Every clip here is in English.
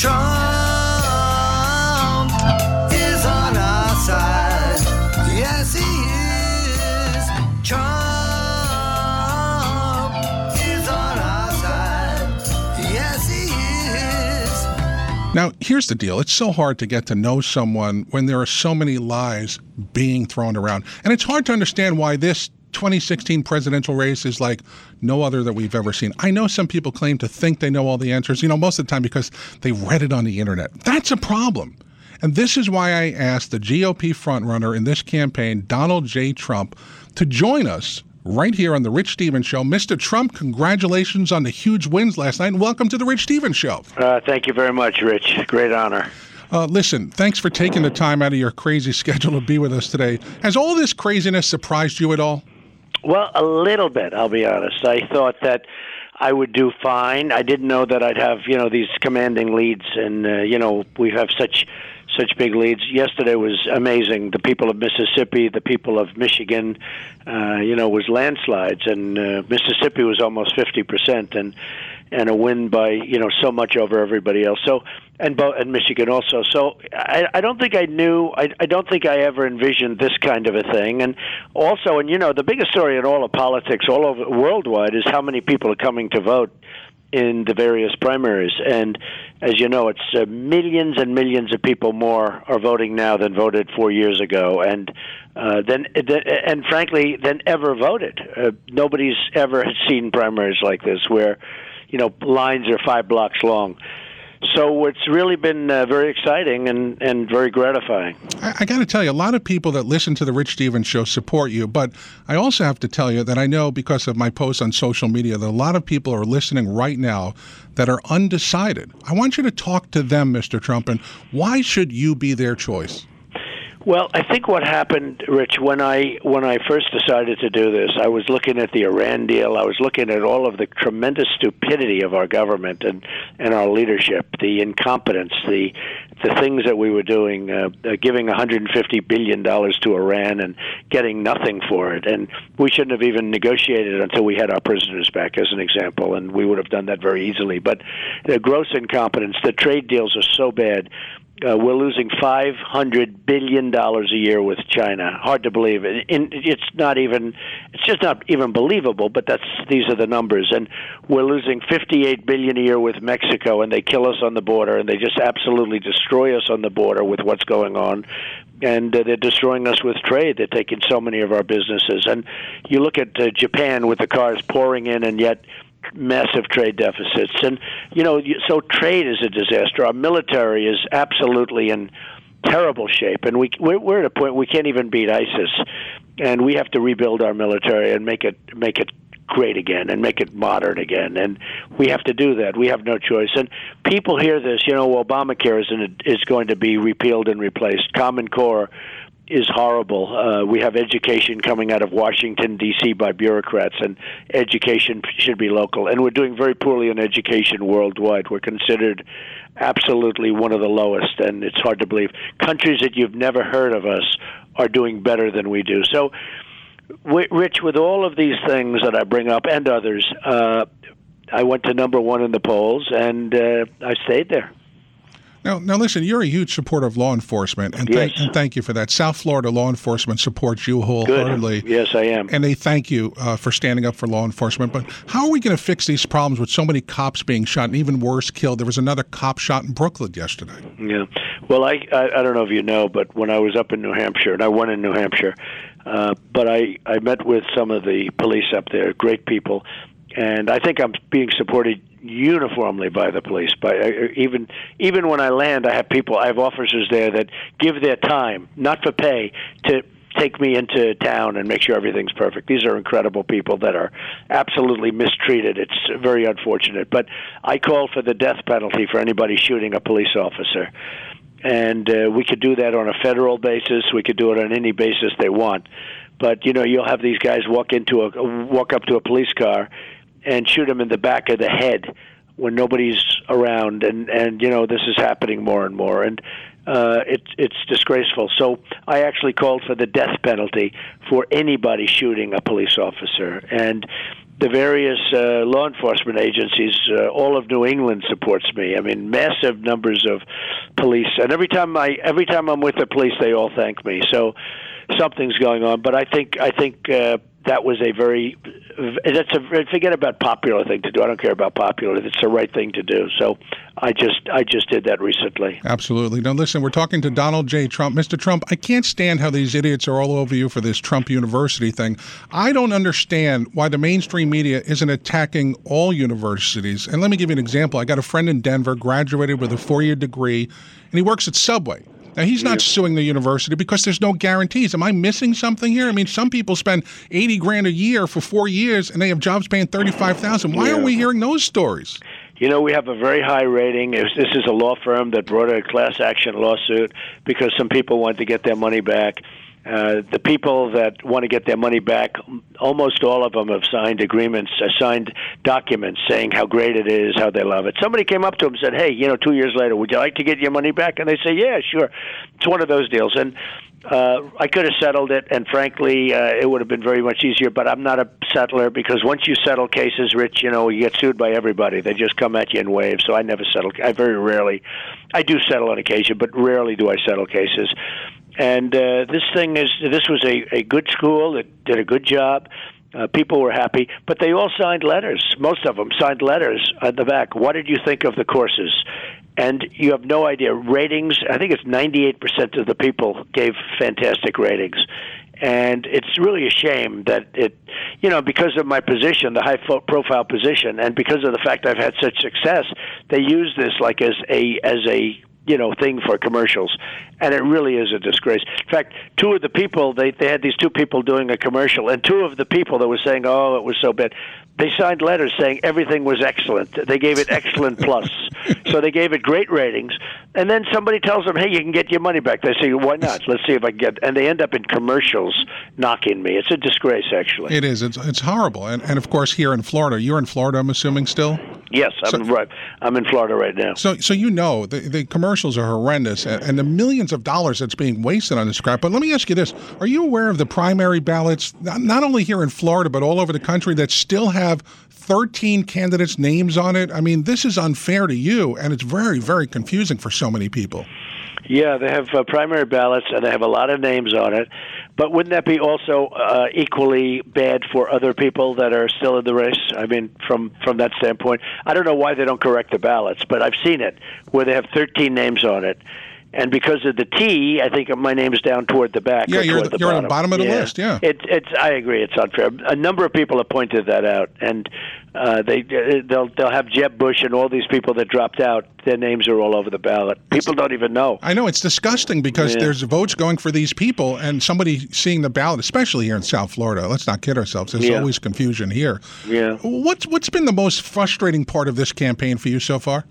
Trump is on our side. Yes, he is. Trump is on our side. Yes, he is. Now, here's the deal. It's so hard to get to know someone when there are so many lies being thrown around. And it's hard to understand why this 2016 presidential race is like no other that we've ever seen. I know some people claim to think they know all the answers, most of the time because they read it on the internet. That's a problem. And this is why I asked the GOP frontrunner in this campaign, Donald J. Trump, to join us right here on The Rich Stevens Show. Mr. Trump, congratulations on the huge wins last night, and welcome to The Rich Stevens Show. Thank you very much, Rich. Great honor. Listen, thanks for taking the time out of your crazy schedule to be with us today. Has all this craziness surprised you at all? Well, a little bit, I'll be honest. I thought that I would do fine. I didn't know that I'd have, these commanding leads, and, we have such big leads. Yesterday was amazing. The people of Mississippi, the people of Michigan, was landslides, and Mississippi was almost 50%, and a win by, so much over everybody else. So, and Michigan also. So I don't think I knew, I don't think I ever envisioned this kind of a thing. And also, the biggest story in all of politics, all over worldwide, is how many people are coming to vote in the various primaries. And as you know, it's millions and millions of people more are voting now than voted 4 years ago, and frankly, than ever voted. Nobody's ever seen primaries like this, where lines are 5 blocks long. So it's really been very exciting and very gratifying. I got to tell you, a lot of people that listen to the Rich Stevens Show support you, but I also have to tell you that I know because of my posts on social media that a lot of people are listening right now that are undecided. I want you to talk to them, Mr. Trump, and why should you be their choice? Well, I think what happened, Rich, when I first decided to do this, I was looking at the Iran deal. I was looking at all of the tremendous stupidity of our government and our leadership, the incompetence, the things that we were doing, giving $150 billion to Iran and getting nothing for it. And we shouldn't have even negotiated until we had our prisoners back, as an example, and we would have done that very easily. But the gross incompetence, the trade deals are so bad. We're losing $500 billion a year with China. Hard to believe. It's just not even believable, but these are the numbers. And we're losing $58 billion a year with Mexico, and they kill us on the border, and they just absolutely destroy us on the border with what's going on. And they're destroying us with trade. They're taking so many of our businesses. And you look at Japan with the cars pouring in, and yet massive trade deficits. And, so trade is a disaster. Our military is absolutely in terrible shape. And we're at a point we can't even beat ISIS. And we have to rebuild our military and make it great again and make it modern again. And we have to do that. We have no choice. And people hear this, Obamacare is going to be repealed and replaced. Common Core is horrible. We have education coming out of Washington, D.C. by bureaucrats, and education should be local. And we're doing very poorly in education worldwide. We're considered absolutely one of the lowest, and it's hard to believe. Countries that you've never heard of us are doing better than we do. So, Rich, with all of these things that I bring up and others, I went to number one in the polls, and I stayed there. Now, listen, you're a huge supporter of law enforcement, and, yes. Thank you for that. South Florida law enforcement supports you wholeheartedly. Good. Yes, I am. And they thank you for standing up for law enforcement. But how are we going to fix these problems with so many cops being shot and even worse, killed? There was another cop shot in Brooklyn yesterday. Yeah. Well, I don't know if you know, but when I was up in New Hampshire, and I won in New Hampshire, but I met with some of the police up there, great people, and I think I'm being supported uniformly by the police. Even when I land, I have officers there that give their time, not for pay, to take me into town and make sure everything's perfect. These are incredible people that are absolutely mistreated. It's very unfortunate. But I call for the death penalty for anybody shooting a police officer. And we could do that on a federal basis. We could do it on any basis they want. But, you'll have these guys walk up to a police car and shoot him in the back of the head when nobody's around, and this is happening more and more, and it's disgraceful. So I actually called for the death penalty for anybody shooting a police officer, and the various law enforcement agencies. All of New England supports me. I mean, massive numbers of police, and every time I'm with the police, they all thank me. So something's going on. But I think that was forget about popular thing to do. I don't care about popular. It's the right thing to do. So I just did that recently. Absolutely. Now listen, we're talking to Donald J. Trump. Mr. Trump, I can't stand how these idiots are all over you for this Trump University thing. I don't understand why the mainstream media isn't attacking all universities. And let me give you an example. I got a friend in Denver, graduated with a 4-year degree, and he works at Subway. Now, he's not suing the university because there's no guarantees. Am I missing something here? I mean, some people spend $80,000 a year for 4 years, and they have jobs paying $35,000. Why aren't we hearing those stories? You know, we have a very high rating. This is a law firm that brought a class action lawsuit because some people wanted to get their money back. The people that want to get their money back, almost all of them have signed signed documents saying how great it is, how they love it. Somebody came up to them and said, hey, 2 years later, would you like to get your money back? And they say, yeah, sure. It's one of those deals. And I could have settled it, and frankly, it would have been very much easier, but I'm not a settler because once you settle cases, Rich, you get sued by everybody. They just come at you in waves, so I never settle. I do settle on occasion, but rarely do I settle cases. And this was a good school that did a good job. People were happy, but they all signed letters. Most of them signed letters at the back. What did you think of the courses? And you have no idea. Ratings, I think it's 98% of the people gave fantastic ratings. And it's really a shame that because of my position, the high-profile position, and because of the fact I've had such success, they use this like as a thing for commercials, and it really is a disgrace. In fact, two of the people, they had these two people doing a commercial, and two of the people that were saying, oh, it was so bad, they signed letters saying everything was excellent. They gave it excellent plus. So they gave it great ratings, and then somebody tells them, hey, you can get your money back. They say, why not? Let's see if I can get, and they end up in commercials knocking me. It's a disgrace, actually. It is. It's horrible. And of course, here in Florida, you're in Florida, I'm assuming, still? Yes, I'm in Florida right now. So the commercials are horrendous, and the millions of dollars that's being wasted on this crap. But let me ask you this. Are you aware of the primary ballots, not only here in Florida, but all over the country, that still have 13 candidates' names on it? I mean, this is unfair to you, and it's very, very confusing for so many people. Yeah, they have primary ballots, and they have a lot of names on it. But wouldn't that be also equally bad for other people that are still in the race? I mean, from that standpoint, I don't know why they don't correct the ballots, but I've seen it where they have 13 names on it. And because of the T, I think my name's down toward the back. Yeah, you're on the bottom of the list. Yeah, I agree. It's unfair. A number of people have pointed that out, and they'll have Jeb Bush and all these people that dropped out. Their names are all over the ballot. People don't even know. I know, it's disgusting because there's votes going for these people, and somebody seeing the ballot, especially here in South Florida. Let's not kid ourselves. There's always confusion here. Yeah. What's been the most frustrating part of this campaign for you so far?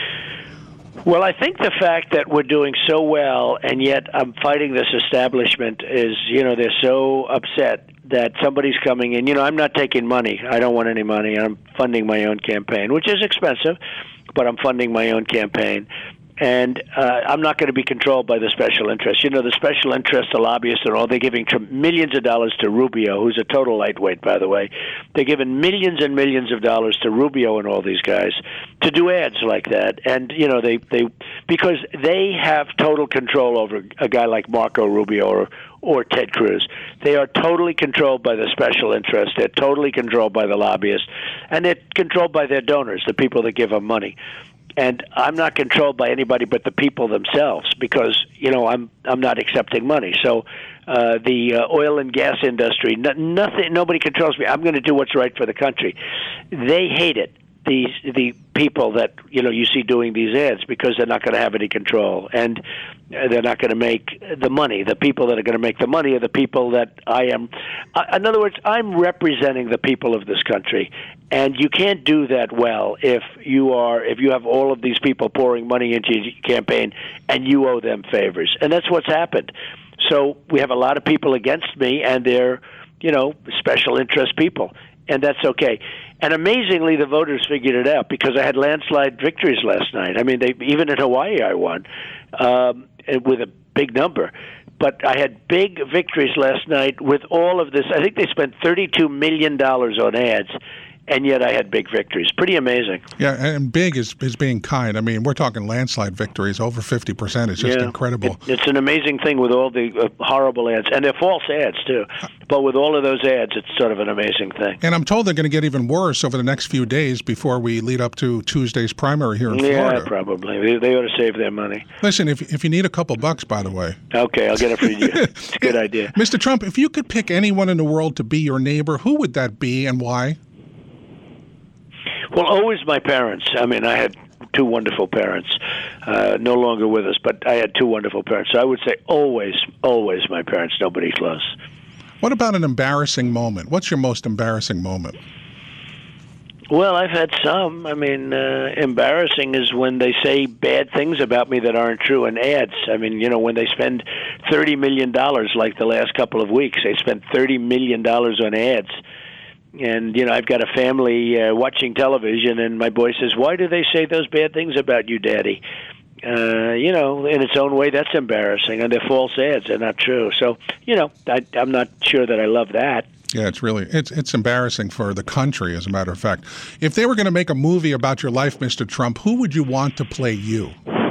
Well, I think the fact that we're doing so well, and yet I'm fighting this establishment is, they're so upset that somebody's coming in. I'm not taking money. I don't want any money. I'm funding my own campaign, which is expensive, but I'm funding my own campaign. And I'm not going to be controlled by the special interests. The special interests, the lobbyists and all, they're giving millions of dollars to Rubio, who's a total lightweight, by the way. They're giving millions and millions of dollars to Rubio and all these guys to do ads like that. And, they because they have total control over a guy like Marco Rubio or Ted Cruz. They are totally controlled by the special interests. They're totally controlled by the lobbyists. And they're controlled by their donors, the people that give them money. And I'm not controlled by anybody but the people themselves because, I'm not accepting money. So the oil and gas industry, nobody controls me. I'm going to do what's right for the country. They hate it. The people that you see doing these ads because they're not going to have any control and they're not going to make the money. The people that are going to make the money are the people that I am. In other words, I'm representing the people of this country, and you can't do that well if you have all of these people pouring money into your campaign and you owe them favors, and that's what's happened. So we have a lot of people against me, and they're special interest people. And that's okay. And amazingly, the voters figured it out because I had landslide victories last night. I mean, even in Hawaii, I won with a big number. but I had big victories last night with all of this. I think they spent $32 million on ads, and yet I had big victories. Pretty amazing. Yeah, and big is being kind. I mean, we're talking landslide victories, over 50%. It's just incredible. It's an amazing thing with all the horrible ads, and they're false ads, too. But with all of those ads, it's sort of an amazing thing. And I'm told they're going to get even worse over the next few days before we lead up to Tuesday's primary here in Florida. Yeah, probably. They ought to save their money. Listen, if you need a couple bucks, by the way. Okay, I'll get it for you. It's a good idea. Mr. Trump, if you could pick anyone in the world to be your neighbor, who would that be and why? Well, always my parents. I mean, I had two wonderful parents, no longer with us, but I had two wonderful parents. So I would say always my parents, nobody close. What about an embarrassing moment? What's your most embarrassing moment? Well, I've had some. I mean, embarrassing is when they say bad things about me that aren't true in ads. I mean, when they spend $30 million, like the last couple of weeks, they spent $30 million on ads. And, I've got a family watching television, and my boy says, "Why do they say those bad things about you, Daddy?" In its own way, that's embarrassing. And they're false ads. They're not true. So, I'm not sure that I love that. Yeah, it's embarrassing for the country, as a matter of fact. If they were going to make a movie about your life, Mr. Trump, who would you want to play you?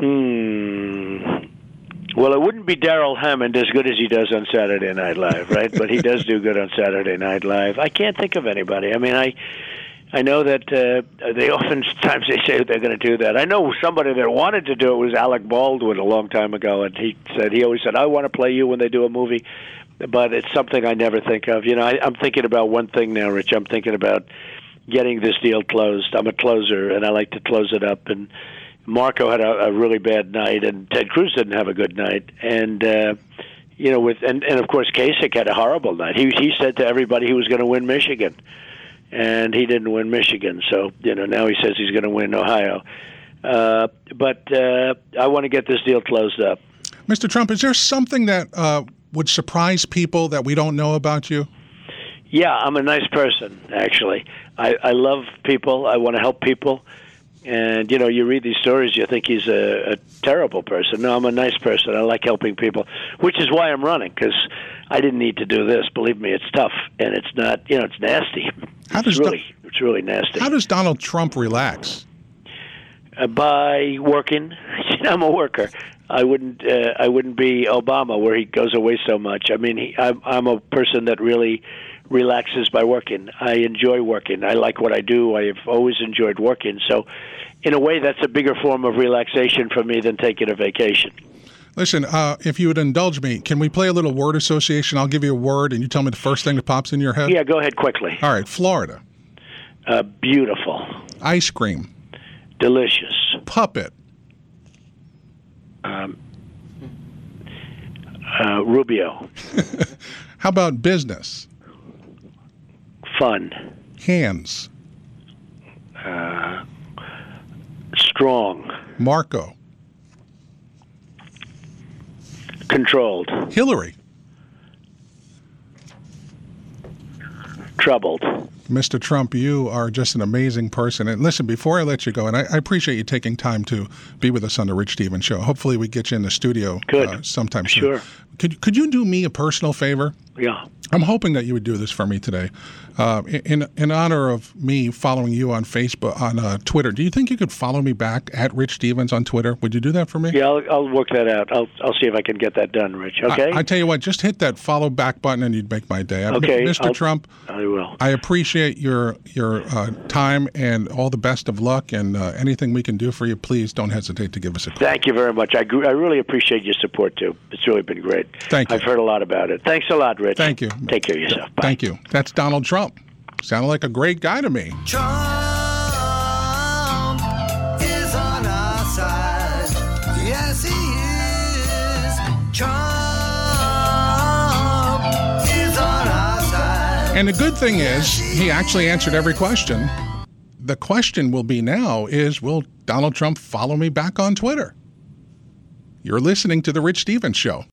Well, it wouldn't be Darrell Hammond, as good as he does on Saturday Night Live, right? But he does do good on Saturday Night Live. I can't think of anybody. I mean, I know that they oftentimes they say they're going to do that. I know somebody that wanted to do it was Alec Baldwin a long time ago, and he always said, "I want to play you when they do a movie," but it's something I never think of. I'm thinking about one thing now, Rich. I'm thinking about getting this deal closed. I'm a closer, and I like to close it up. And Marco had a really bad night, and Ted Cruz didn't have a good night, and and of course Kasich had a horrible night. He said to everybody he was going to win Michigan, and he didn't win Michigan. So now he says he's going to win Ohio. But I want to get this deal closed up. Mr. Trump, is there something that would surprise people that we don't know about you? Yeah, I'm a nice person, actually. I love people. I want to help people. And, you read these stories, you think he's a terrible person. No, I'm a nice person. I like helping people, which is why I'm running, because I didn't need to do this. Believe me, it's tough, and it's not, it's nasty. It's really nasty. How does Donald Trump relax? By working. I'm a worker. I wouldn't be Obama, where he goes away so much. I mean, I'm a person that really relaxes by working. I enjoy working. I like what I do. I have always enjoyed working. So, in a way, that's a bigger form of relaxation for me than taking a vacation. Listen, if you would indulge me, can we play a little word association? I'll give you a word, and you tell me the first thing that pops in your head? Yeah, go ahead quickly. All right, Florida. Beautiful. Ice cream. Delicious. Puppet. Rubio. How about business? Fun. Hands. Strong. Marco. Controlled. Hillary. Troubled. Mr. Trump, you are just an amazing person. And listen, before I let you go, and I appreciate you taking time to be with us on the Rich Stevens Show. Hopefully we get you in the studio sometime soon. Sure. Could you do me a personal favor? Yeah. I'm hoping that you would do this for me today. In honor of me following you on Facebook, on Twitter, do you think you could follow me back at Rich Stevens on Twitter? Would you do that for me? Yeah, I'll work that out. I'll see if I can get that done, Rich. Okay? I tell you what, just hit that follow back button and you'd make my day. Okay. Mr. Trump, I will. I appreciate your time and all the best of luck, and anything we can do for you, please don't hesitate to give us a call. Thank you very much. I really appreciate your support, too. It's really been great. Thank you. I've heard a lot about it. Thanks a lot, Rich. Thank you. Take care of yourself. Bye. Thank you. That's Donald Trump. Sounded like a great guy to me. Trump is on our side. Yes, he is. Trump is on our side. And the good thing is, he actually answered every question. The question will be now is, will Donald Trump follow me back on Twitter? You're listening to The Rich Stevens Show.